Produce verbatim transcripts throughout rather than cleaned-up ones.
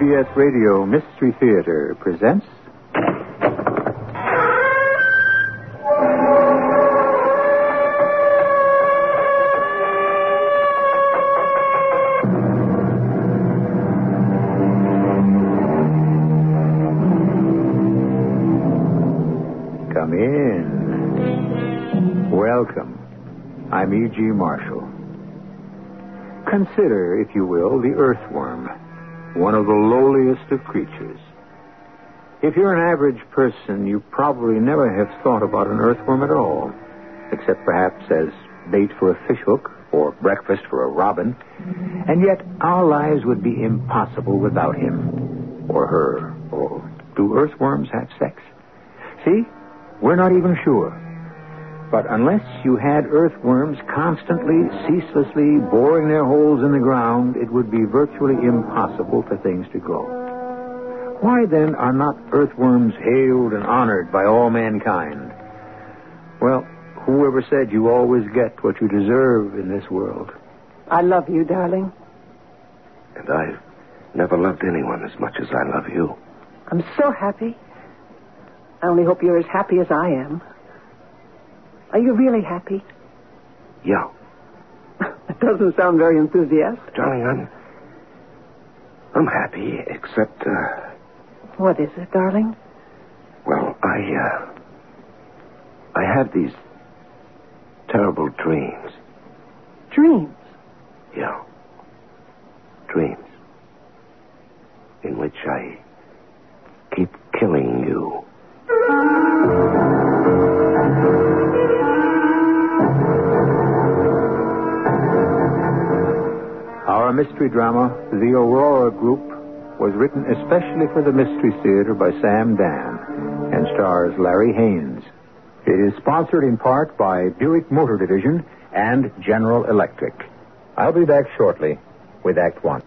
B S Radio Mystery Theater presents... Come in. Welcome. I'm E G. Marshall. Consider, if you will, the earthworm, one of the lowliest of creatures. If you're an average person, you probably never have thought about an earthworm at all, except perhaps as bait for a fishhook or breakfast for a robin. And yet our lives would be impossible without him or her. Or do earthworms have sex? See, we're not even sure. But unless you had earthworms constantly, ceaselessly boring their holes in the ground, it would be virtually impossible for things to grow. Why, then, are not earthworms hailed and honored by all mankind? Well, whoever said you always get what you deserve in this world? I love you, darling. And I've never loved anyone as much as I love you. I'm so happy. I only hope you're as happy as I am. Are you really happy? Yeah. That doesn't sound very enthusiastic. Darling, I'm... I'm happy, except, uh... What is it, darling? Well, I, uh... I have these terrible dreams. Dreams? Yeah. Dreams. In which I keep killing you. Our mystery drama, The Aurora Group, was written especially for the Mystery Theater by Sam Dan and stars Larry Haynes. It is sponsored in part by Buick Motor Division and General Electric. I'll be back shortly with Act One.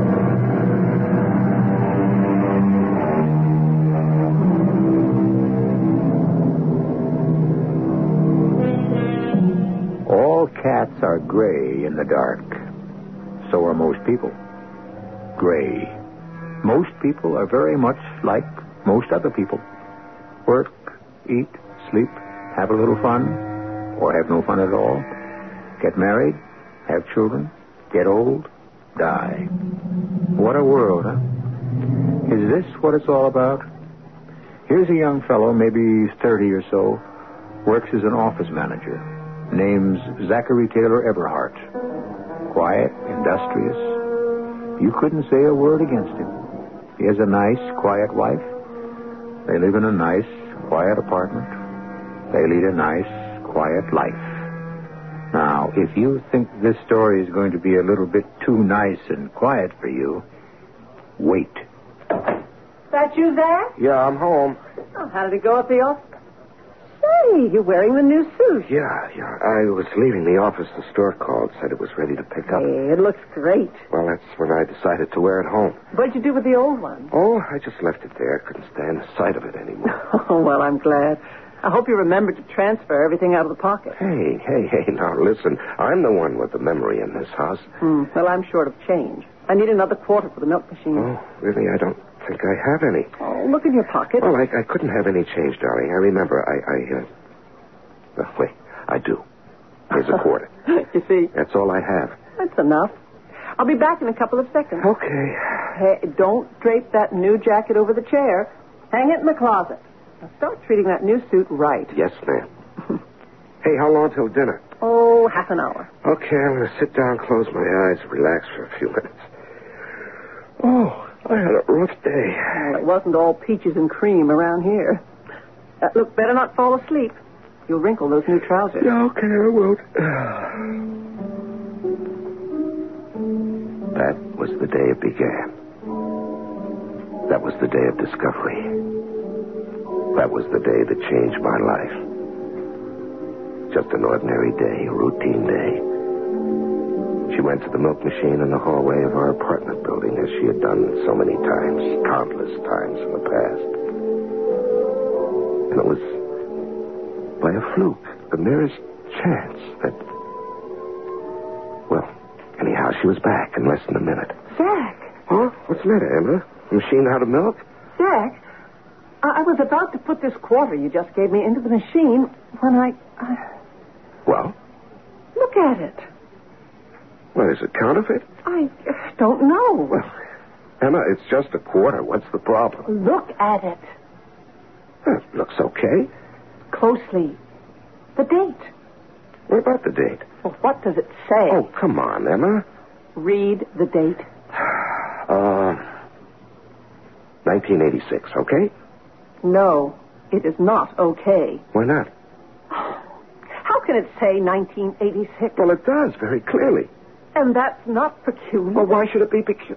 All cats are gray in the dark. So are most people. Gray. Most people are very much like most other people. Work, eat, sleep, have a little fun, or have no fun at all. Get married, have children, get old, die. What a world, huh? Is this what it's all about? Here's a young fellow, maybe thirty or so, works as an office manager. Name's Zachary Taylor Everhart. Quiet, industrious. You couldn't say a word against him. He has a nice, quiet wife. They live in a nice, quiet apartment. They lead a nice, quiet life. Now, if you think this story is going to be a little bit too nice and quiet for you, wait. That you, Zach? Yeah, I'm home. Oh, how did it go at the office? Say, you're wearing the new suit. Yeah, yeah. I was leaving the office. The store called, said it was ready to pick up. Hey, it looks great. Well, that's when I decided to wear it home. What'd you do with the old one? Oh, I just left it there. Couldn't stand the sight of it anymore. Oh, well, I'm glad. I hope you remembered to transfer everything out of the pocket. Hey, hey, hey, now listen. I'm the one with the memory in this house. Hmm. Well, I'm short of change. I need another quarter for the milk machine. Oh, really? I don't think I have any. Oh, look in your pocket. Well, I, I couldn't have any change, darling. I remember. I, I, uh... Well, wait, I do. Here's a quarter. You see? That's all I have. That's enough. I'll be back in a couple of seconds. Okay. Hey, don't drape that new jacket over the chair. Hang it in the closet. Now start treating that new suit right. Yes, ma'am. Hey, how long till dinner? Oh, half an hour. Okay, I'm going to sit down, close my eyes, relax for a few minutes. Oh, I had a rough day. Well, it wasn't all peaches and cream around here. Uh, look, better not fall asleep. You'll wrinkle those new trousers. Yeah, okay, I won't. That was the day it began. That was the day of discovery. That was the day that changed my life. Just an ordinary day, a routine day. She went to the milk machine in the hallway of our apartment building, as she had done so many times, countless times in the past. And it was by a fluke, the merest chance that... Well, anyhow, she was back in less than a minute. Zach! Huh? What's the matter, Emma? machine out of milk? Jack, I, I was about to put this quarter you just gave me into the machine when I... Uh, Well? look at it. What, is it counterfeit? I uh, don't know. Well, Emma, it's just a quarter. What's the problem? Look at it. Well, it looks okay. Closely. The date. What about the date? Well, what does it say? Oh, come on, Emma. Read the date. Uh, nineteen eighty-six, okay? No, it is not okay. Why not? How can it say nineteen eighty-six? Well, it does, very clearly. And that's not peculiar. Well, why should it be peculiar?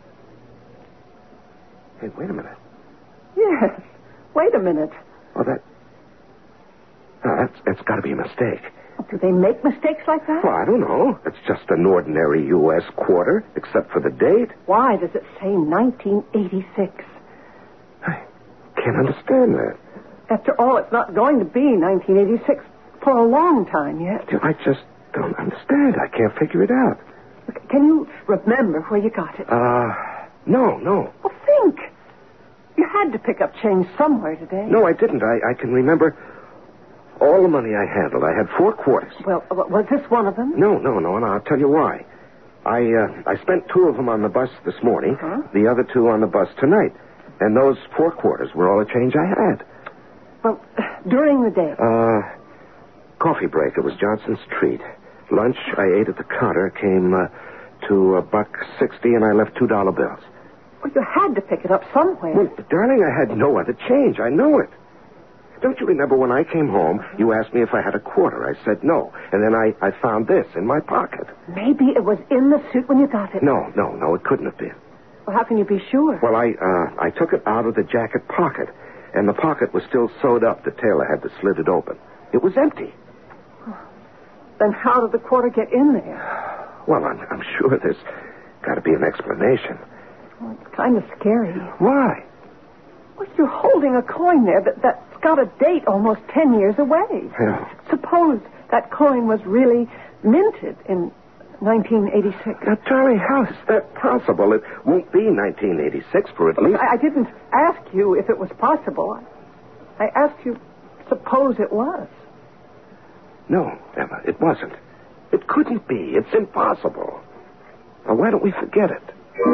Hey, wait a minute. Yes. Wait a minute. Oh, that... Oh, that's, that's got to be a mistake. Do they make mistakes like that? Well, I don't know. It's just an ordinary U S quarter, except for the date. Why does it say nineteen eighty-six? I can't understand that. After all, it's not going to be nineteen eighty-six for a long time yet. I just don't understand. I can't figure it out. Look, can you remember where you got it? Uh, no, no. Well, think. You had to pick up change somewhere today. No, I didn't. I, I can remember all the money I handled. I had four quarters. Well, was this one of them? No, no, no, and I'll tell you why. I uh, I spent two of them on the bus this morning, Huh? the other two on the bus tonight. And those four quarters were all the change I had. Well, during the day. Uh, coffee break. It was Johnson's treat. Lunch, I ate at the counter, came uh, to a buck sixty, and I left two dollar bills. Well, you had to pick it up somewhere. Well, darling, I had no other change. I know it. Don't you remember when I came home, you asked me if I had a quarter? I said no. And then I, I found this in my pocket. Maybe it was in the suit when you got it. No, no, no, it couldn't have been. Well, how can you be sure? Well, I uh, I took it out of the jacket pocket, and the pocket was still sewed up. The tailor had to slit it open. It was empty. Then how did the quarter get in there? Well, I'm, I'm sure there's got to be an explanation. Well, it's kind of scary. Why? Well, you're holding a coin there that, that's got a date almost ten years away. Yeah. Suppose that coin was really minted in nineteen eighty-six. Now, Charlie, how is that possible? It won't be nineteen eighty-six for at least... I, I didn't ask you if it was possible. I, I asked you, suppose it was. No, Emma, it wasn't. It couldn't be. It's impossible. Now, why don't we forget it?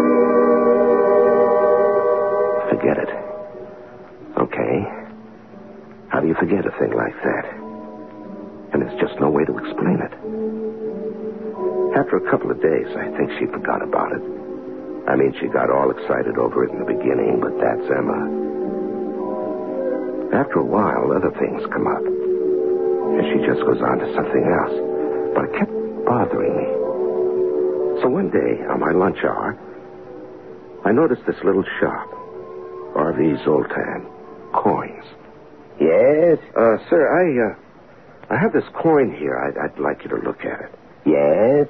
Forget it. Okay. How do you forget a thing like that? And there's just no way to explain it. After a couple of days, I think she forgot about it. I mean, she got all excited over it in the beginning, but that's Emma. After a while, other things come up. And she just goes on to something else. But it kept bothering me. So one day, on my lunch hour, I noticed this little shop. R V Zoltan. Coins. Yes? Uh, sir, I, uh, I have this coin here. I'd, I'd like you to look at it. Yes?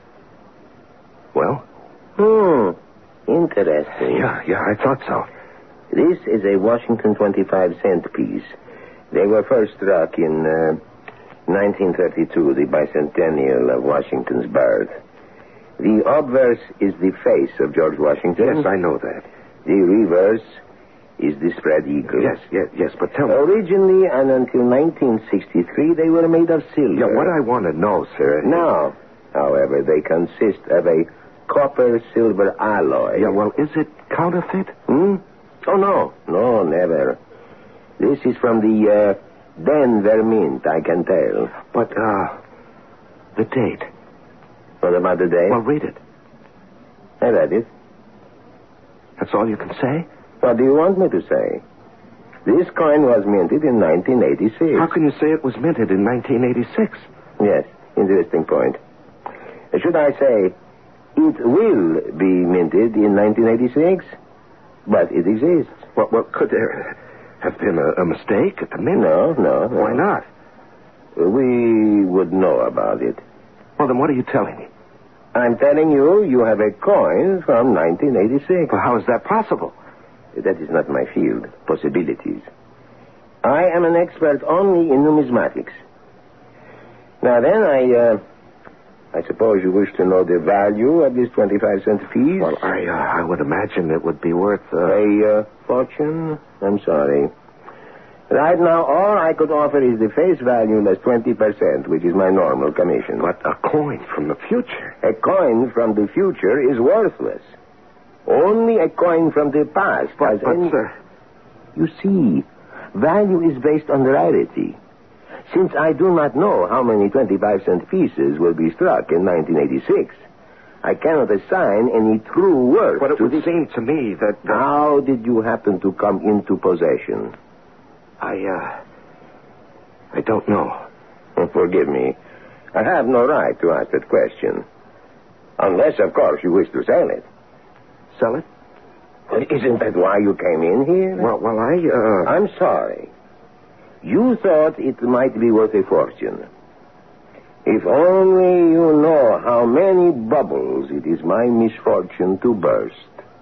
Well? Hmm. Interesting. Yeah, yeah, I thought so. This is a Washington twenty-five cent piece. They were first struck in uh, nineteen thirty-two, the bicentennial of Washington's birth. The obverse is the face of George Washington. Yes, I know that. The reverse is the spread eagle. Yes, yes, yes, but tell me. Originally and until nineteen sixty-three, they were made of silver. Yeah, what I want to know, sir... Now, however, they consist of a copper-silver alloy. Yeah, well, is it counterfeit? Hmm? Oh, no. No, never. This is from the uh, Denver Mint, I can tell. But, uh, the date. What about the date? Well, read it. I read it. That's all you can say? What do you want me to say? This coin was minted in nineteen eighty-six. How can you say it was minted in nineteen eighty-six? Yes, interesting point. Should I say, it will be minted in nineteen eighty-six? But it exists. Well, well could there have been a, a mistake at the mint? No, no, no. Why not? We would know about it. Well, then what are you telling me? I'm telling you, you have a coin from nineteen eighty-six. Well, how is that possible? That is not my field. Possibilities. I am an expert only in numismatics. Now then, I, uh, I suppose you wish to know the value of this twenty-five cent piece? Well, I uh, I would imagine it would be worth... Uh... A uh, fortune? I'm sorry. Right now, all I could offer is the face value less twenty percent, which is my normal commission. But a coin from the future. A coin from the future is worthless. Only a coin from the past But, has but any... sir... You see, value is based on rarity. Since I do not know how many twenty-five cent pieces will be struck in nineteen eighty-six, I cannot assign any true worth But it to would this. seem to me that... that... How did you happen to come into possession? I, uh... I don't know. Forgive me. I have no right to ask that question. Unless, of course, you wish to sell it. Sell it? Isn't that why you came in here? Well, well, I, uh... I'm sorry. You thought it might be worth a fortune. If only you know how many bubbles it is my misfortune to burst.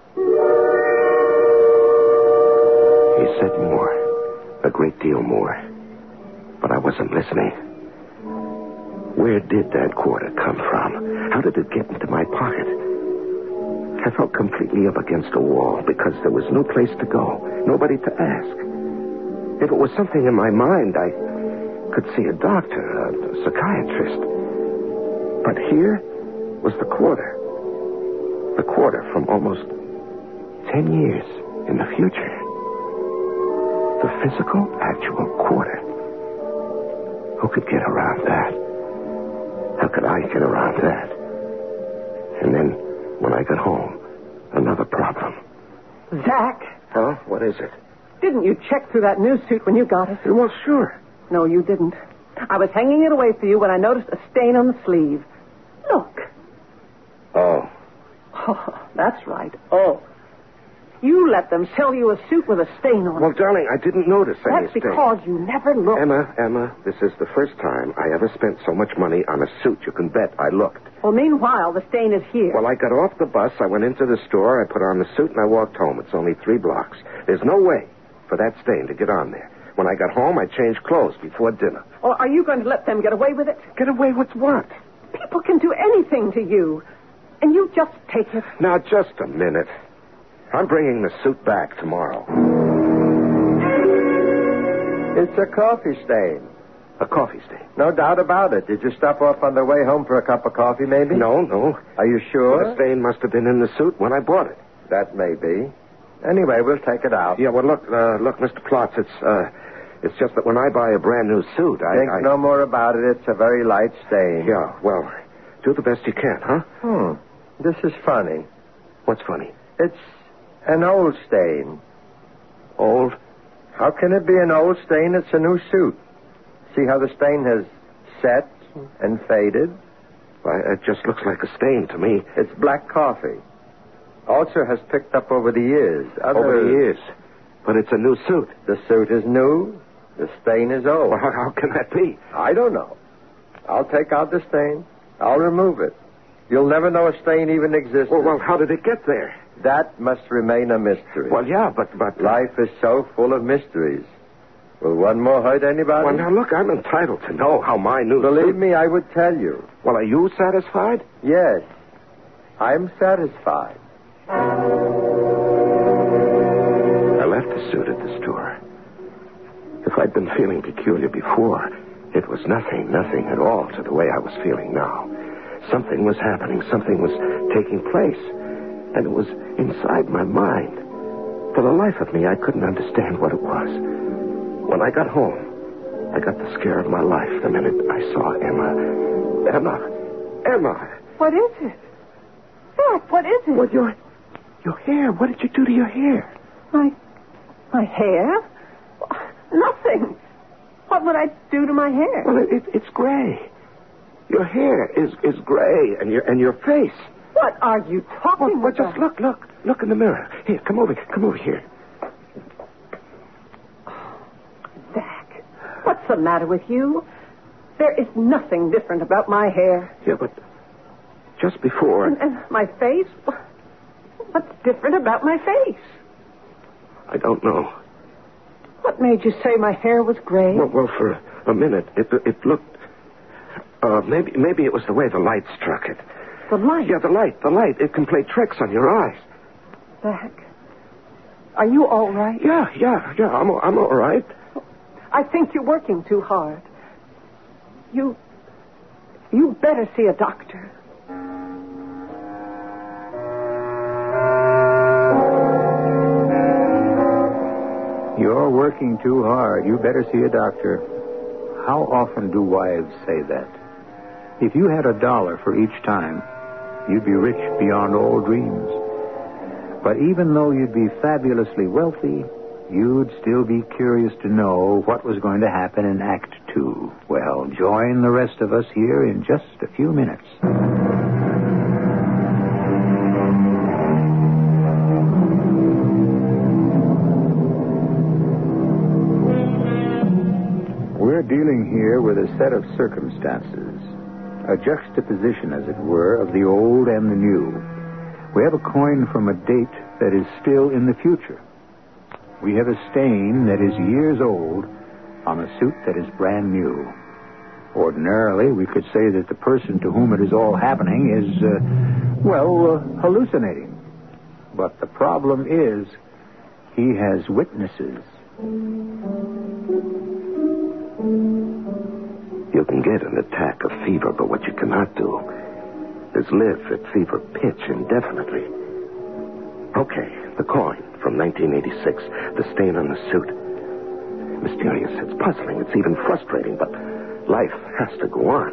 He said more. A great deal more. But I wasn't listening. Where did that quarter come from? How did it get into my pocket? I felt completely up against a wall because there was no place to go, nobody to ask. If it was something in my mind, I could see a doctor, a psychiatrist. But here was the quarter. The quarter from almost ten years in the future. The physical, actual quarter. Who could get around that? How could I get around that? And then, when I got home, another problem. Zach, Huh? What is it? didn't you check through that new suit when you got it? Well, sure. No, you didn't. I was hanging it away for you when I noticed a stain on the sleeve. Look. Oh. Oh, that's right. Oh. You let them sell you a suit with a stain on Well, it. darling, I didn't notice any That's stain. because you never looked. Emma, Emma, this is the first time I ever spent so much money on a suit. You can bet I looked. Well, meanwhile, the stain is here. Well, I got off the bus, I went into the store, I put on the suit, and I walked home. It's only three blocks. There's no way for that stain to get on there. When I got home, I changed clothes before dinner. Or are you going to let them get away with it? Get away with what? People can do anything to you. And you just take it. Now, just a minute. I'm bringing the suit back tomorrow. It's a coffee stain. A coffee stain? No doubt about it. Did you stop off on the way home for a cup of coffee, maybe? No, no. Are you sure? The stain must have been in the suit when I bought it. That may be. Anyway, we'll take it out. Yeah, well, look, uh, look, Mister Plotz, it's, uh, it's just that when I buy a brand new suit, I... Think I... no more about it. It's a very light stain. Yeah, well, do the best you can, huh? Hmm. This is funny. What's funny? It's an old stain. Old? How can it be an old stain? It's a new suit. See how the stain has set and faded? Why, it just looks like a stain to me. It's black coffee. Also has picked up over the years. Other... Over the years. But it's a new suit. The suit is new. The stain is old. Well, how, how can that be? I don't know. I'll take out the stain. I'll remove it. You'll never know a stain even exists. Well, well, how did it get there? That must remain a mystery. Well, yeah, but... but Life is so full of mysteries. Will one more hurt anybody? Well, now, look, I'm entitled to know how my new Believe suit... me, I would tell you. Well, are you satisfied? Yes. I'm satisfied. I left the suit at the store. If I'd been feeling peculiar before, it was nothing, nothing at all to the way I was feeling now. Something was happening. Something was taking place. And it was inside my mind. For the life of me, I couldn't understand what it was. When I got home, I got the scare of my life the minute I saw Emma. Emma! Emma! What is it? Zach, what is it? Well, your, your hair. What did you do to your hair? My, my hair? Nothing. What would I do to my hair? Well, it, it, it's gray. Your hair is, is gray, and your and your face. What are you talking Well, well, about? just look, look, look in the mirror. Here, come over, come over here. Zach, what's the matter with you? There is nothing different about my hair. Yeah, but just before... And, and my face? What's different about my face? I don't know. What made you say my hair was gray? Well, well, for a minute, it it looked... Uh, maybe maybe it was the way the light struck it. The light? Yeah, the light, the light. It can play tricks on your eyes. Zach, are you all right? Yeah, yeah, yeah, I'm, I'm all right. I think you're working too hard. You... You better see a doctor. You're working too hard. You better see a doctor. How often do wives say that? If you had a dollar for each time, you'd be rich beyond all dreams. But even though you'd be fabulously wealthy, you'd still be curious to know what was going to happen in Act Two. Well, join the rest of us here in just a few minutes. We're dealing here with a set of circumstances, a juxtaposition, as it were, of the old and the new. We have a coin from a date that is still in the future. We have a stain that is years old on a suit that is brand new. Ordinarily, we could say that the person to whom it is all happening is, uh, well, uh, hallucinating. But the problem is, he has witnesses. You can get an attack of fever, but what you cannot do is live at fever pitch indefinitely. Okay, the coin from nineteen eighty-six, the stain on the suit. Mysterious, it's puzzling, it's even frustrating, but life has to go on.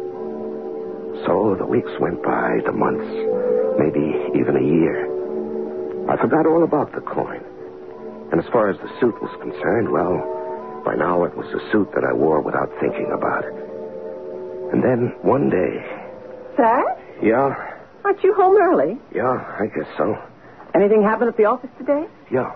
So the weeks went by, the months, maybe even a year. I forgot all about the coin. And as far as the suit was concerned, well, by now it was a suit that I wore without thinking about it. And then one day... Zach? Yeah? Aren't you home early? Yeah, I guess so. Anything happened at the office today? Yeah.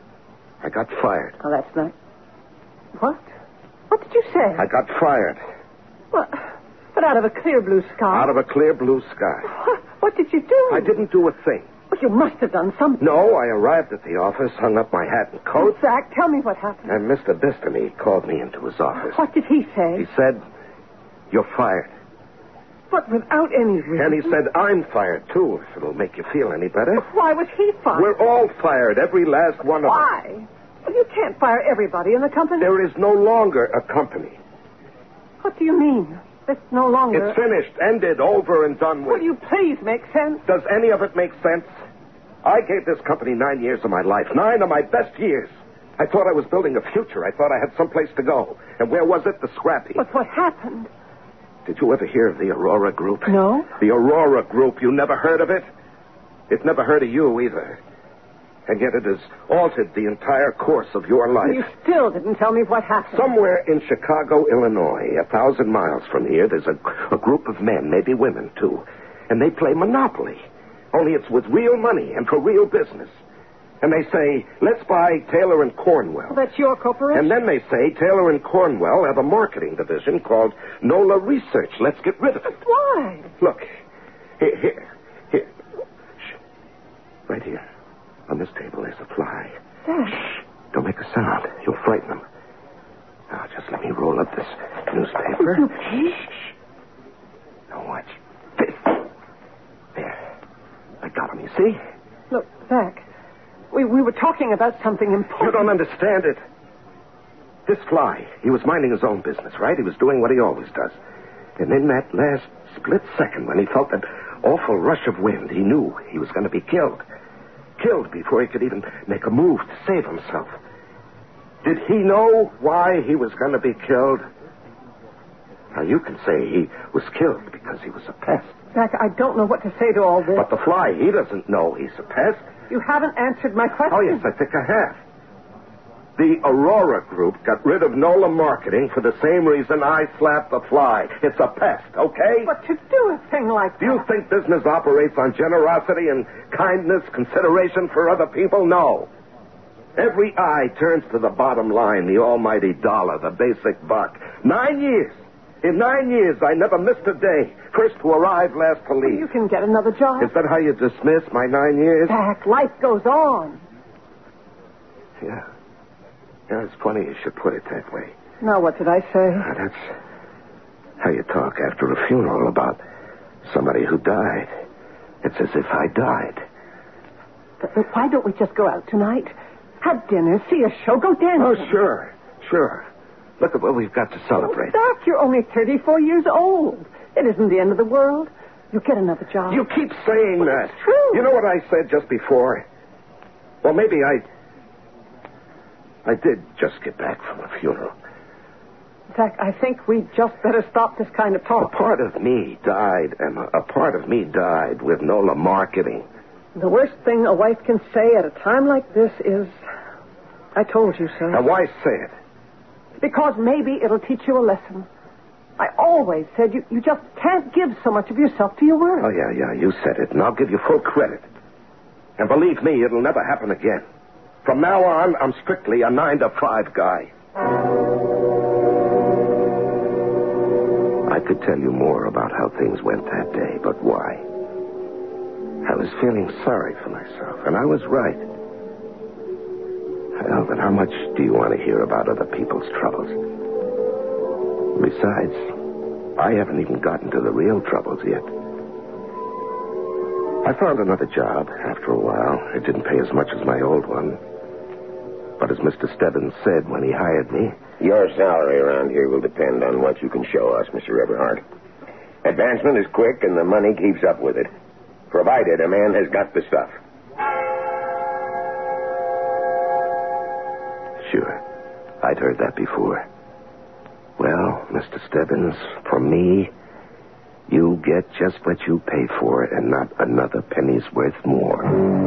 I got fired. Oh, that's nice. What? What did you say? I got fired. What? But out of a clear blue sky. Out of a clear blue sky. What, what did you do? I didn't do a thing. Well, you must have done something. No, I arrived at the office, hung up my hat and coat. Oh, Zach, tell me what happened. And Mister Bistany called me into his office. What did he say? He said, "You're fired." But without any reason. And he said, "I'm fired, too, if it'll make you feel any better." Why was he fired? We're all fired, every last one of us. Why? Well, you can't fire everybody in the company. There is no longer a company. What do you mean? It's no longer... It's finished, ended, over and done with. Will you please make sense? Does any of it make sense? I gave this company nine years of my life, nine of my best years. I thought I was building a future. I thought I had someplace to go. And where was it? The scrap heap. But what happened? Did you ever hear of the Aurora Group? No. The Aurora Group. You never heard of it? It never heard of you either. And yet it has altered the entire course of your life. You still didn't tell me what happened. Somewhere in Chicago, Illinois, a thousand miles from here, there's a, a group of men, maybe women, too. And they play Monopoly. Only it's with real money and for real business. And they say, let's buy Taylor and Cornwell. Well, that's your corporation. And then they say, Taylor and Cornwell have a marketing division called NOLA Research. Let's get rid of it. But why? Look, here, here, here. Shh. Right here. On this table, there's a fly. Dad. Shh. Don't make a sound. You'll frighten them. Now, just let me roll up this newspaper. You please? Shh. Now, watch this. There. I got him, you see? Look, Zach, we, we were talking about something important. You don't understand it. This fly, he was minding his own business, right? He was doing what he always does. And in that last split second, when he felt that awful rush of wind, he knew he was going to be killed. Killed before he could even make a move to save himself. Did he know why he was going to be killed? Now, you can say he was killed because he was a pest. Zach, I don't know what to say to all this. But the fly, he doesn't know he's a pest. You haven't answered my question. Oh, yes, I think I have. The Aurora Group got rid of NOLA Marketing for the same reason I slapped the fly. It's a pest, okay? But to do a thing like Do you that... think business operates on generosity and kindness, consideration for other people? No. Every eye turns to the bottom line, the almighty dollar, the basic buck. Nine years. In nine years, I never missed a day. First to arrive, last to leave. You can get another job. Is that how you dismiss my nine years? Zach, life goes on. Yeah. Yeah, it's funny you should put it that way. Now, what did I say? Now, that's... how you talk after a funeral about somebody who died. It's as if I died. But, but why don't we just go out tonight? Have dinner, see a show, go dancing. Oh, sure, sure. Look at what we've got to celebrate. Oh, Doc, you're only thirty-four years old. It isn't the end of the world. You get another job. You keep saying well, that. It's true. You know what I said just before? Well, maybe I... I did just get back from a funeral. In fact, I think we just better stop this kind of A talk. part of me died, Emma. A part of me died with Nola marketing. The worst thing a wife can say at a time like this is, I told you so. Now, why say it? Because maybe it'll teach you a lesson. I always said you, you just can't give so much of yourself to your work. Oh, yeah, yeah, you said it, and I'll give you full credit. And believe me, it'll never happen again. From now on, I'm strictly a nine to five guy. I could tell you more about how things went that day, but why? I was feeling sorry for myself, and I was right. Well, then how much do you want to hear about other people's troubles? Besides, I haven't even gotten to the real troubles yet. I found another job after a while. It didn't pay as much as my old one. But as Mister Stebbins said when he hired me... Your salary around here will depend on what you can show us, Mister Everhart. Advancement is quick and the money keeps up with it. Provided a man has got the stuff. Sure. I'd heard that before. Well, Mister Stebbins, for me, you get just what you pay for and not another penny's worth more.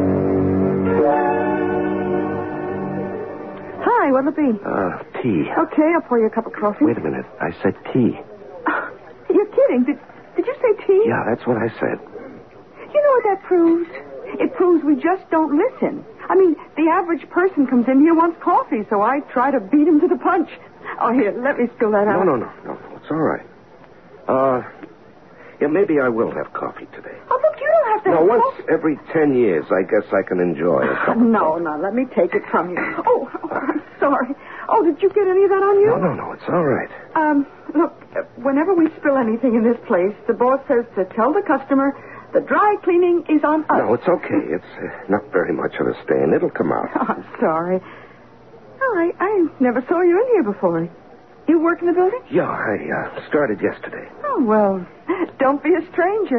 Hi, what'll it be? Uh, tea. Okay, I'll pour you a cup of coffee. Wait a minute. I said tea. Oh, you're kidding. Did, did you say tea? Yeah, that's what I said. You know what that proves? It proves we just don't listen. I mean, the average person comes in here wants coffee, so I try to beat him to the punch. Oh, here, let me spill that No, out. no, no, no. It's all right. Uh, yeah, maybe I will have coffee today. Oh, look, you don't have to Now, have once coffee. every ten years, I guess I can enjoy a cup of No, coffee. no, let me take it from you. Oh, oh, I'm sorry. Oh, did you get any of that on you? No, no, no, it's all right. Um, look, uh, whenever we spill anything in this place, the boss says to tell the customer the dry cleaning is on us. No, it's okay. It's uh, not very much of a stain. It'll come out. Oh, I'm sorry. Oh, I, I never saw you in here before. You work in the building? Yeah, I uh, started yesterday. Oh, well, don't be a stranger.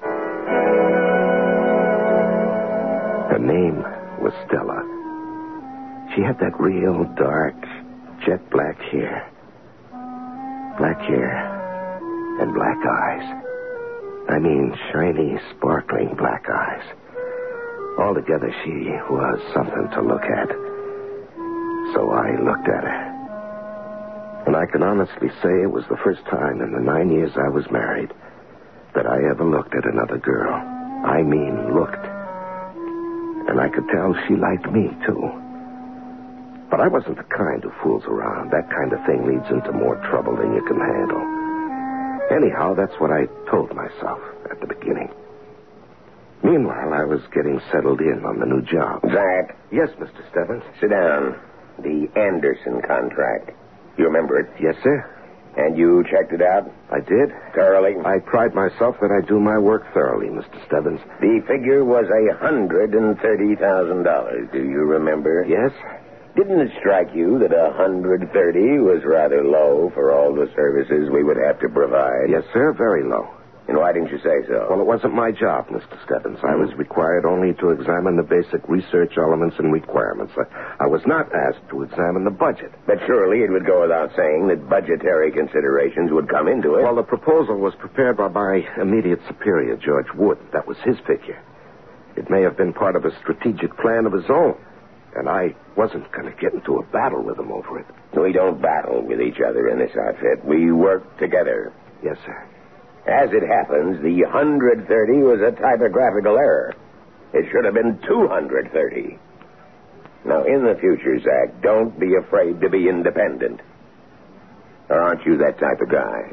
Her name was Stella. She had that real dark, jet black hair. Black hair and black eyes. I mean, shiny, sparkling black eyes. Altogether, she was something to look at. So I looked at her. And I can honestly say it was the first time in the nine years I was married that I ever looked at another girl. I mean, looked. And I could tell she liked me, too. But I wasn't the kind who fools around. That kind of thing leads into more trouble than you can handle. Anyhow, that's what I told myself at the beginning. Meanwhile, I was getting settled in on the new job. Zach, Yes, Mister Stebbins. sit down. The Anderson contract. You remember it? Yes, sir. And you checked it out I did. thoroughly? I pride myself that I do my work thoroughly, Mister Stebbins. The figure was a hundred and thirty thousand dollars. Do you remember? Yes? Didn't it strike you that a hundred thirty was rather low for all the services we would have to provide? Yes, sir. Very low. And why didn't you say so? Well, it wasn't my job, Mister Stebbins. I was required only to examine the basic research elements and requirements. I, I was not asked to examine the budget. But surely it would go without saying that budgetary considerations would come into it. Well, the proposal was prepared by my immediate superior, George Wood. That was his figure. It may have been part of a strategic plan of his own. And I wasn't going to get into a battle with him over it. We don't battle with each other in this outfit. We work together. Yes, sir. As it happens, the one hundred thirty was a typographical error. It should have been two hundred thirty. Now, in the future, Zach, don't be afraid to be independent. Or aren't you that type of guy?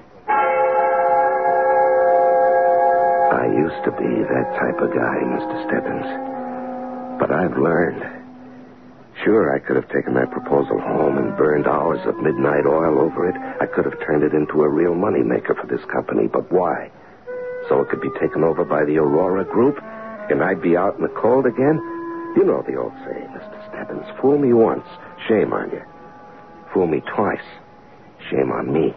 I used to be that type of guy, Mister Stebbins. But I've learned. Sure, I could have taken that proposal home and burned hours of midnight oil over it. I could have turned it into a real moneymaker for this company, but why? So it could be taken over by the Aurora Group, and I'd be out in the cold again? You know the old saying, Mister Stebbins, fool me once, shame on you. Fool me twice, shame on me.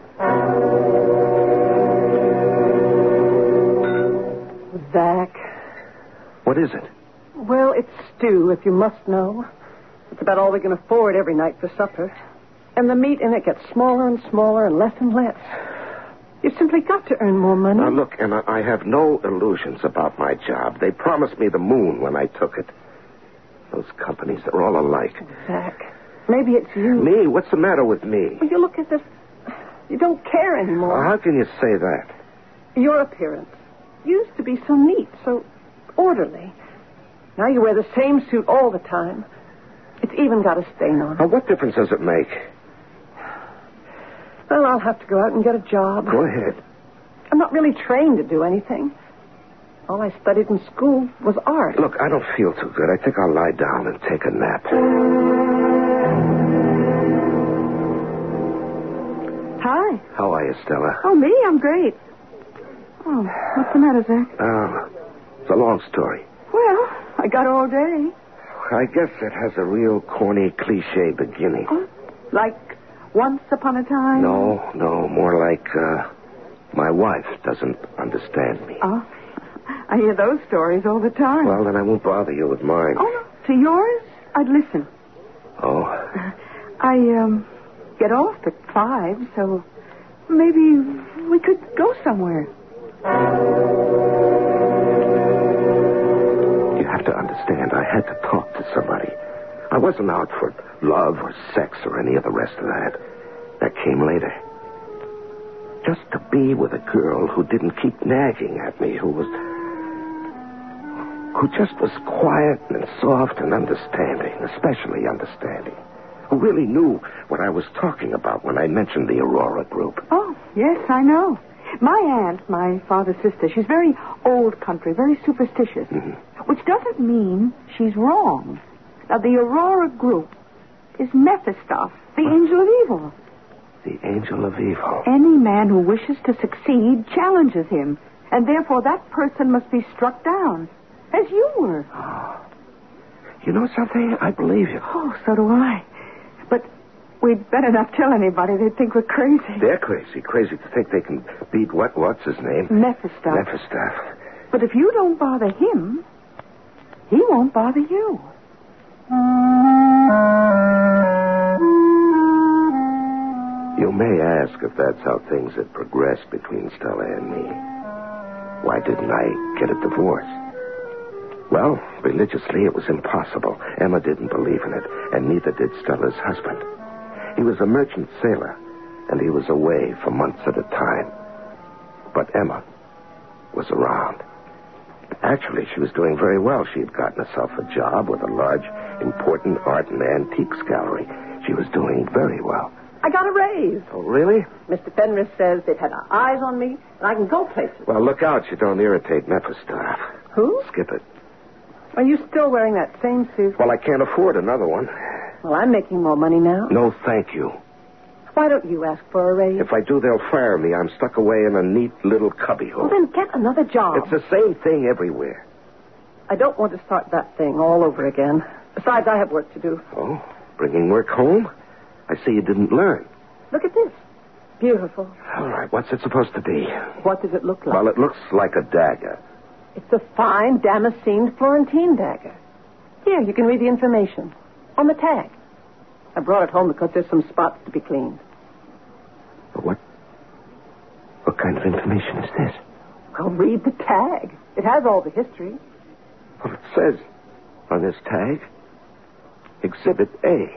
Zach. What is it? Well, it's stew, if you must know. It's about all we can afford every night for supper. And the meat in it gets smaller and smaller and less and less. You've simply got to earn more money. Now, look, Emma, I have no illusions about my job. They promised me the moon when I took it. Those companies, they're all alike. Zach, maybe it's you. Me? What's the matter with me? Well, you look as if you don't care anymore. Well, how can you say that? Your appearance used to be so neat, so orderly. Now you wear the same suit all the time. It's even got a stain on it. Now, what difference does it make? Well, I'll have to go out and get a job. Go ahead. I'm not really trained to do anything. All I studied in school was art. Look, I don't feel too good. I think I'll lie down and take a nap. Hi. How are you, Stella? Oh, me? I'm great. Oh, what's the matter, Zach? Oh, it's a long story. Well, I got all day. I guess it has a real corny, cliche beginning. Oh, like once upon a time? No, no, more like, uh, my wife doesn't understand me. Oh, I hear those stories all the time. Well, then I won't bother you with mine. Oh, no. To yours, I'd listen. Oh? I, um, get off at five, so maybe we could go somewhere. You have to understand, I had to talk to somebody. I wasn't out for love or sex or any of the rest of that. That came later. Just to be with a girl who didn't keep nagging at me, who was... who just was quiet and soft and understanding, especially understanding. Who really knew what I was talking about when I mentioned the Aurora Group. Oh, yes, I know. My aunt, my father's sister, she's very old country, very superstitious. Mm-hmm. Which doesn't mean she's wrong. Now, the Aurora Group is Mephistoff, the What? angel of evil. The angel of evil. Any man who wishes to succeed challenges him, and therefore that person must be struck down, as you were. Oh. You know something? I believe you. Oh, so do I. But we'd better not tell anybody. They'd think we're crazy. They're crazy. Crazy to think they can beat what? What's his name? Mephistoff. Mephistoff. But if you don't bother him, he won't bother you. You may ask if that's how things had progressed between Stella and me. Why didn't I get a divorce? Well, religiously, it was impossible. Emma didn't believe in it, and neither did Stella's husband. He was a merchant sailor, and he was away for months at a time. But Emma was around. Actually, she was doing very well. She had gotten herself a job with a large, important art and antiques gallery. She was doing very well. I got a raise. Oh, really? Mister Fenris says they've had eyes on me, and I can go places. Well, look out you don't irritate Mephistoff. Who? Skip it. Are you still wearing that same suit? Well, I can't afford another one. Well, I'm making more money now. No, thank you. Why don't you ask for a raise? If I do, they'll fire me. I'm stuck away in a neat little cubbyhole. Well, then get another job. It's the same thing everywhere. I don't want to start that thing all over again. Besides, I have work to do. Oh, bringing work home? I see you didn't learn. Look at this. Beautiful. All right, what's it supposed to be? What does it look like? Well, it looks like a dagger. It's a fine damascened Florentine dagger. Here, you can read the information. On the tag. I brought it home because there's some spots to be cleaned. What? What kind of information is this? Well, read the tag. It has all the history. Well, it says on this tag, Exhibit A.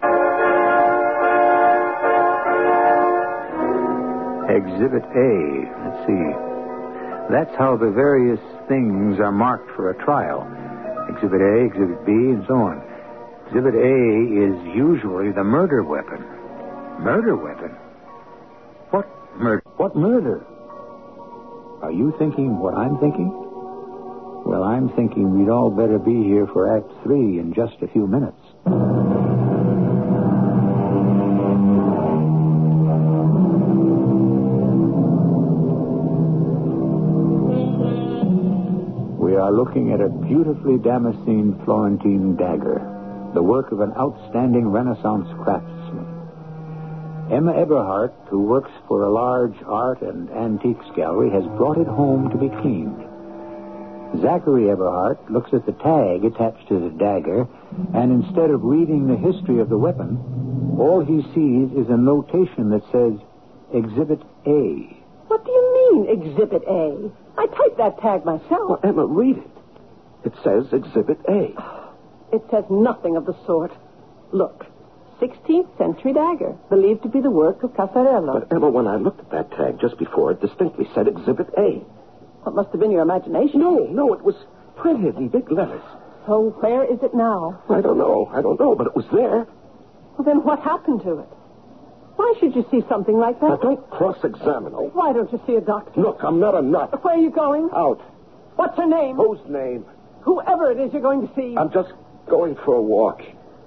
Exhibit A. Let's see. That's how the various things are marked for a trial. Exhibit A, Exhibit B, and so on. Exhibit A is usually the murder weapon. Murder weapon? What murder? What murder? Are you thinking what I'm thinking? Well, I'm thinking we'd all better be here for Act Three in just a few minutes. We are looking at a beautifully Damascene Florentine dagger, the work of an outstanding Renaissance craftsman. Emma Eberhardt, who works for a large art and antiques gallery, has brought it home to be cleaned. Zachary Eberhardt looks at the tag attached to the dagger, and instead of reading the history of the weapon, all he sees is a notation that says, Exhibit A. What do you mean, Exhibit A? I typed that tag myself. Well, Emma, read it. It says Exhibit A. It says nothing of the sort. Look, sixteenth century dagger, believed to be the work of Casarello. But, Emma, when I looked at that tag just before, it distinctly said Exhibit A. What must have been your imagination? No, no, it was printed in big letters. So where is it now? I don't know. I don't know, but it was there. Well, then what happened to it? Why should you see something like that? Now, don't cross-examine me. Why don't you see a doctor? Look, I'm not a nut. Where are you going? Out. What's her name? Whose name? Whoever it is you're going to see. I'm just going for a walk.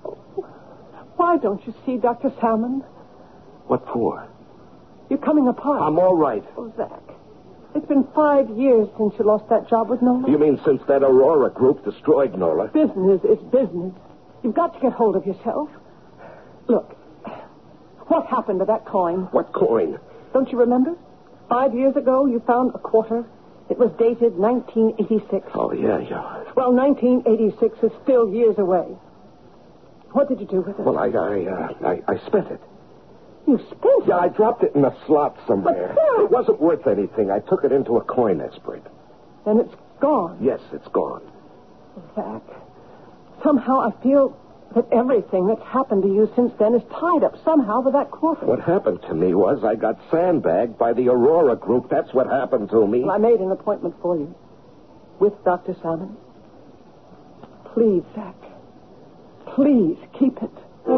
Why don't you see Doctor Salmon? What for? You're coming apart. I'm all right. Oh, Zach. It's been five years since you lost that job with Nola. You mean since that Aurora group destroyed Nola? Business is business. You've got to get hold of yourself. Look, what happened to that coin? What coin? Don't you remember? Five years ago, you found a quarter. It was dated nineteen eighty-six. Oh, yeah, yeah. Well, nineteen eighty-six is still years away. What did you do with it? Well, I, I, uh, I, I spent it. You spent it? Yeah, I dropped it in a slot somewhere. But, Sarah... It wasn't worth anything. I took it into a coin expert. Then it's gone. Yes, it's gone. Zach, somehow I feel that everything that's happened to you since then is tied up somehow with that quarter. What happened to me was I got sandbagged by the Aurora group. That's what happened to me. Well, I made an appointment for you with Doctor Salmon. Please, Zach, please keep it.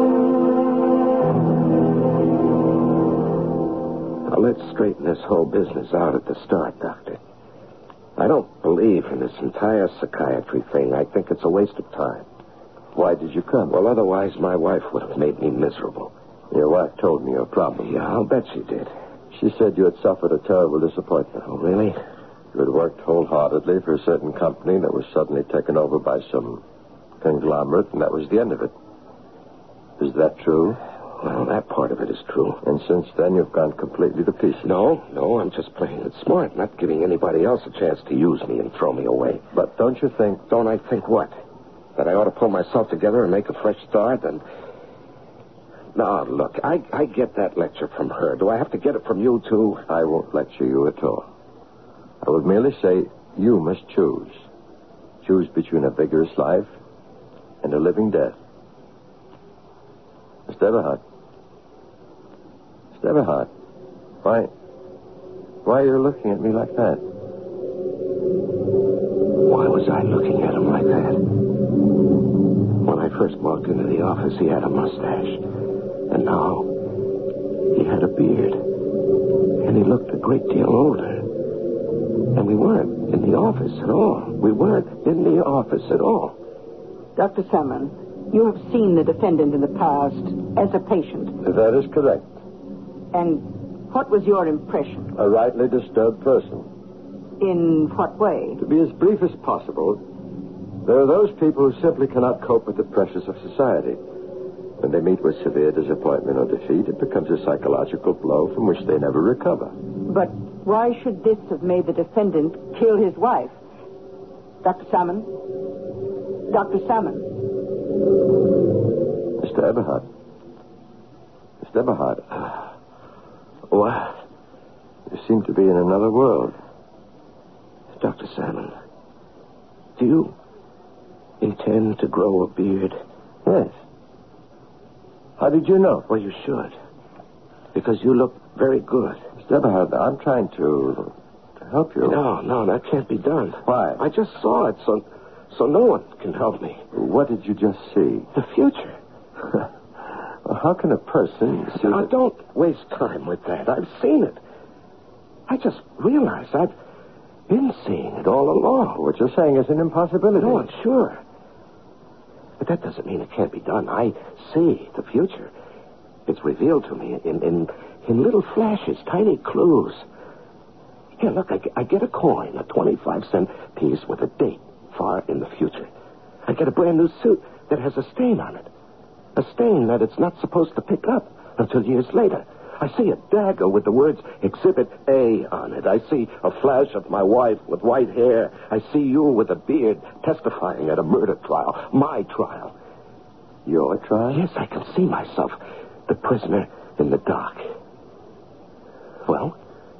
Now, let's straighten this whole business out at the start, Doctor. I don't believe in this entire psychiatry thing. I think it's a waste of time. Why did you come? Well, otherwise my wife would have made me miserable. Your wife told me your problem. Yeah, I'll bet she did. She said you had suffered a terrible disappointment. Oh, really? You had worked wholeheartedly for a certain company that was suddenly taken over by some conglomerate, and that was the end of it. Is that true? Well, that part of it is true. And since then, you've gone completely to pieces. No, no, I'm just playing it smart, not giving anybody else a chance to use me and throw me away. But don't you think... Don't I think what? That I ought to pull myself together and make a fresh start and... No, look, I, I get that lecture from her. Do I have to get it from you, too? I won't lecture you at all. I will merely say you must choose. Choose between a vigorous life and a living death. Mister Eberhardt. Mister Eberhardt. Why... Why are you looking at me like that? Why was I looking at him like that? When I first walked into the office, he had a mustache. And now, he had a beard. And he looked a great deal older. And we weren't in the office at all. We weren't in the office at all. Doctor Salmon, you have seen the defendant in the past as a patient. That is correct. And what was your impression? A rightly disturbed person. In what way? To be as brief as possible, there are those people who simply cannot cope with the pressures of society. When they meet with severe disappointment or defeat, it becomes a psychological blow from which they never recover. But why should this have made the defendant kill his wife? Doctor Salmon? Doctor Salmon? Mister Eberhardt. Mister Eberhardt. What? You seem to be in another world. Doctor Salmon, do you intend to grow a beard? Yes. How did you know? Well, you should. Because you look very good. Mister Eberhardt, I'm trying to, to help you. No, no, that can't be done. Why? I just saw it, so so no one can help me. What did you just see? The future. Well, how can a person see... Now, the... don't waste time with that. I've seen it. I just realized I've been seeing it all along. What you're saying is an impossibility. No, I'm sure. But that doesn't mean it can't be done. I see the future. It's revealed to me in, in, in little flashes, tiny clues. Here, look, I, I get a coin, a twenty-five cent piece with a date far in the future. I get a brand new suit that has a stain on it. A stain that it's not supposed to pick up until years later. I see a dagger with the words Exhibit A on it. I see a flash of my wife with white hair. I see you with a beard testifying at a murder trial. My trial. Your trial? Yes, I can see myself, the prisoner in the dock. Well?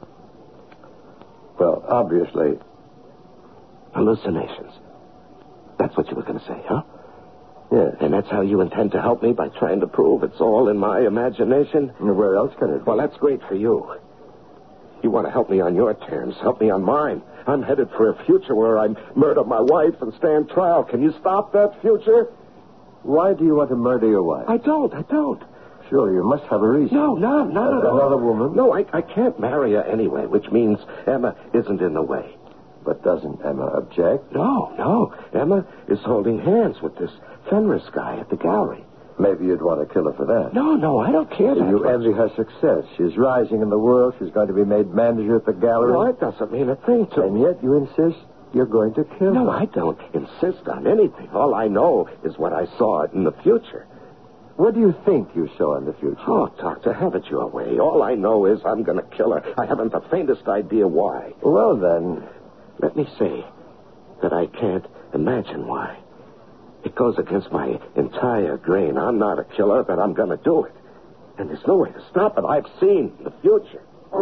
Well, obviously. Hallucinations. That's what you were going to say, huh? Yes. And that's how you intend to help me, by trying to prove it's all in my imagination? Where else can it be? Well, that's great for you. You want to help me on your terms. Help me on mine. I'm headed for a future where I murder my wife and stand trial. Can you stop that future? Why do you want to murder your wife? I don't. I don't. Sure, you must have a reason. No, no, not at all. Another woman? No, I, I can't marry her anyway, which means Emma isn't in the way. But doesn't Emma object? No, no. Emma is holding hands with this Fenris guy at the gallery. Maybe you'd want to kill her for that. No, no, I don't care that You much. envy her success. She's rising in the world. She's going to be made manager at the gallery. No, it doesn't mean a thing to And me. yet you insist you're going to kill No, her. I don't insist on anything. All I know is what I saw in the future. What do you think you saw in the future? Oh, Doctor, have it your way. All I know is I'm going to kill her. I haven't the faintest idea why. Well, then, let me say that I can't imagine why. It goes against my entire grain. I'm not a killer, but I'm going to do it. And there's no way to stop it. I've seen the future.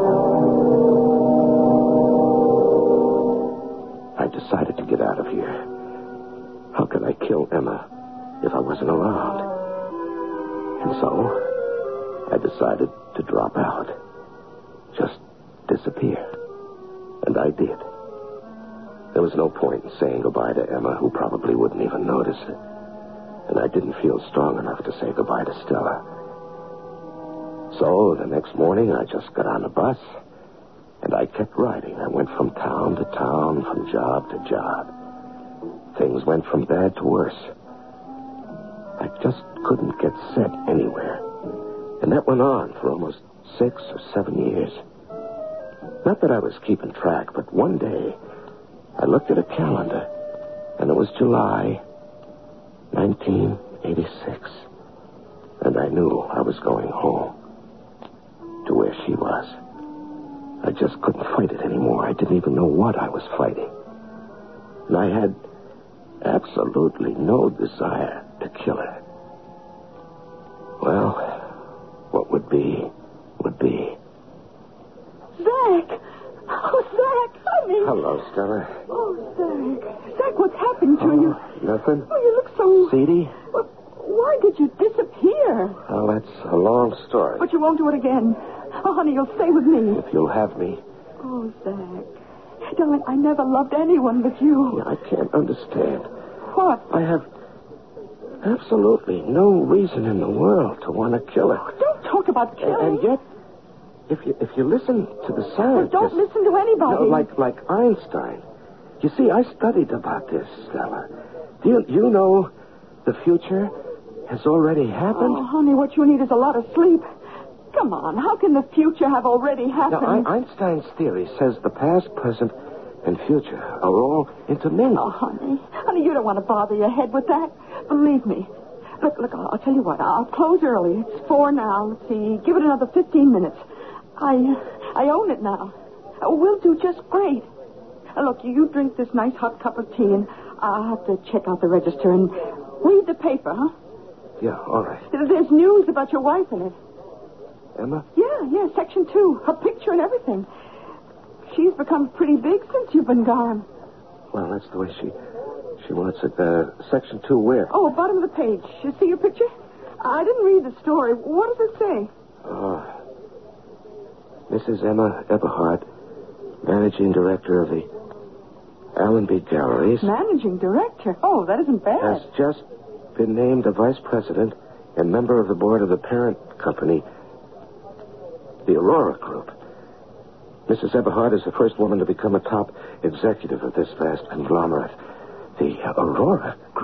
I decided to get out of here. How could I kill Emma if I wasn't around? And so, I decided to drop out. Just disappear. And I did. There was no point in saying goodbye to Emma, who probably wouldn't even notice it. And I didn't feel strong enough to say goodbye to Stella. So, the next morning, I just got on a bus, and I kept riding. I went from town to town, from job to job. Things went from bad to worse. I just couldn't get set anywhere. And that went on for almost six or seven years. Not that I was keeping track, but one day, I looked at a calendar, and it was July nineteen eighty-six. And I knew I was going home, to where she was. I just couldn't fight it anymore. I didn't even know what I was fighting. And I had absolutely no desire to kill her. Well, what would be, would be. Zach! Oh, Zach, honey. Hello, Stella. Oh, Zach. Zach, what's happened to oh, you? Nothing? Oh, you look so... Seedy? Well, why did you disappear? Well, that's a long story. But you won't do it again. Oh, honey, you'll stay with me. If you'll have me. Oh, Zach. Darling, I never loved anyone but you. I can't understand. What? I have absolutely no reason in the world to want to kill her. Oh, don't talk about killing. And, and yet, if you if you listen to the Well, scientists... don't listen to anybody. No, like, like Einstein. You see, I studied about this, Stella. Do you, you know the future has already happened? Oh, honey, what you need is a lot of sleep. Come on, how can the future have already happened? Now, I, Einstein's theory says the past, present, and future are all intermingled. Oh, honey. Honey, you don't want to bother your head with that. Believe me. Look, look, I'll, I'll tell you what. I'll close early. It's four now. Let's see. Give it another fifteen minutes. I, I own it now. We'll do just great. Uh, Look, you drink this nice hot cup of tea, and I'll have to check out the register and read the paper, huh? Yeah, all right. There's news about your wife in it. Emma? Yeah, yeah, section two. Her picture and everything. She's become pretty big since you've been gone. Well, that's the way she she wants it. Uh, section two where? Oh, bottom of the page. You see your picture? I didn't read the story. What does it say? Oh. Missus Emma Eberhardt, managing director of the Allenby Galleries, Managing director? Oh, that isn't bad. has just been named a vice president and member of the board of the parent company, the Aurora Group. Missus Eberhardt is the first woman to become a top executive of this vast conglomerate. The Aurora Group.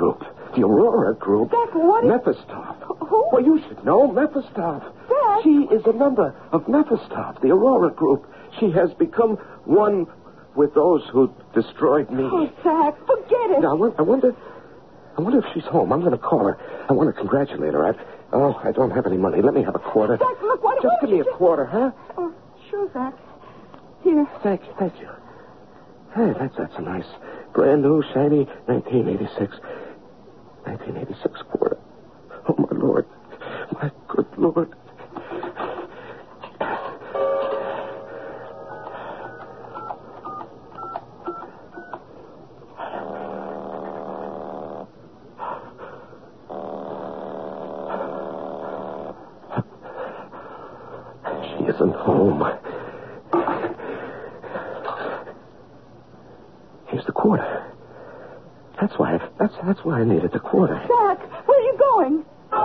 The Aurora Group. Zach, what is... Mephistoph. Who? Well, you should know Mephistoph. Zach? She is a member of Mephistoph, the Aurora Group. She has become one with those who destroyed me. Oh, Zach, forget it. Now, I won- I wonder... I wonder if she's home. I'm going to call her. I want to congratulate her. I, oh, I don't have any money. Let me have a quarter. Zach, look, what... Just what give me you a just... quarter, huh? Oh, sure, Zach. Here. Thank you, thank you. Hey, that's, that's a nice, brand new, shiny nineteen eighty-six. nineteen eighty-six quarter. Oh, my Lord. My good Lord. She isn't home. Here's the quarter. That's why. That's that's why I needed the quarter. Zach, where are you going?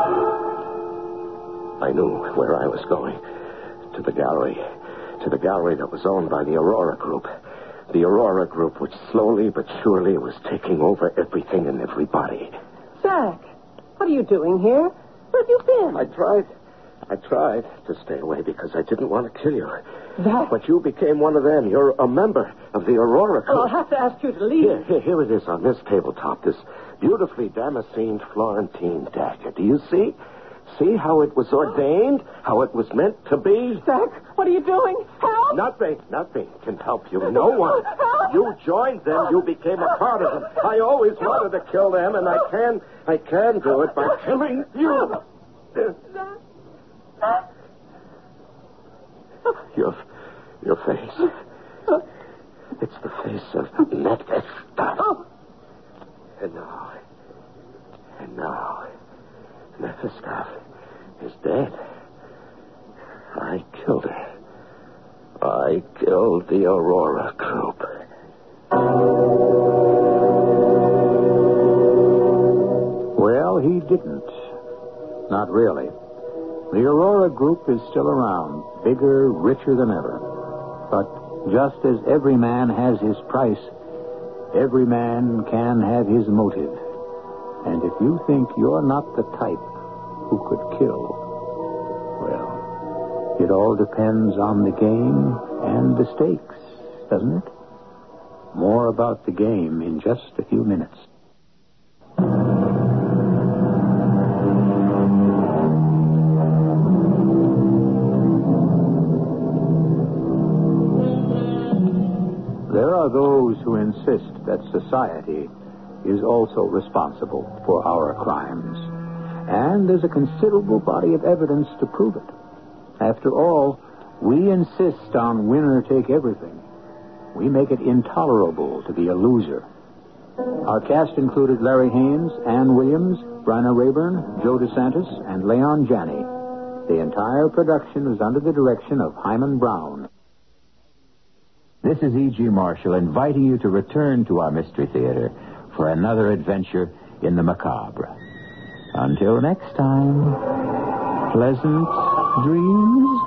I knew where I was going. To the gallery. To the gallery that was owned by the Aurora Group. The Aurora Group, which slowly but surely was taking over everything and everybody. Zach, what are you doing here? Where have you been? I tried. I tried to stay away because I didn't want to kill you. Zach. But you became one of them. You're a member of the Aurora Group. Oh, I'll have to ask you to leave. Here, here, here it is on this tabletop. This beautifully damascened Florentine dagger. Do you see? See how it was ordained? How it was meant to be? Zach, what are you doing? Help! Nothing, nothing can help you. No one. You joined them. You became a part of them. I always wanted to kill them, and I can, I can do it by killing you. Your, your face. It's the face of Mephistoph. And now, and now, Mephistoph is dead. I killed her. I killed the Aurora Group. Well, he didn't. Not really. The Aurora Group is still around, bigger, richer than ever. But just as every man has his price, every man can have his motive. And if you think you're not the type who could kill, well, it all depends on the game and the stakes, doesn't it? More about the game in just a few minutes. There are those who insist that society is also responsible for our crimes. And there's a considerable body of evidence to prove it. After all, we insist on winner take everything. We make it intolerable to be a loser. Our cast included Larry Haynes, Ann Williams, Bryna Rayburn, Joe DeSantis, and Leon Janney. The entire production was under the direction of Hyman Brown. This is E G. Marshall inviting you to return to our Mystery Theater for another adventure in the macabre. Until next time, pleasant dreams.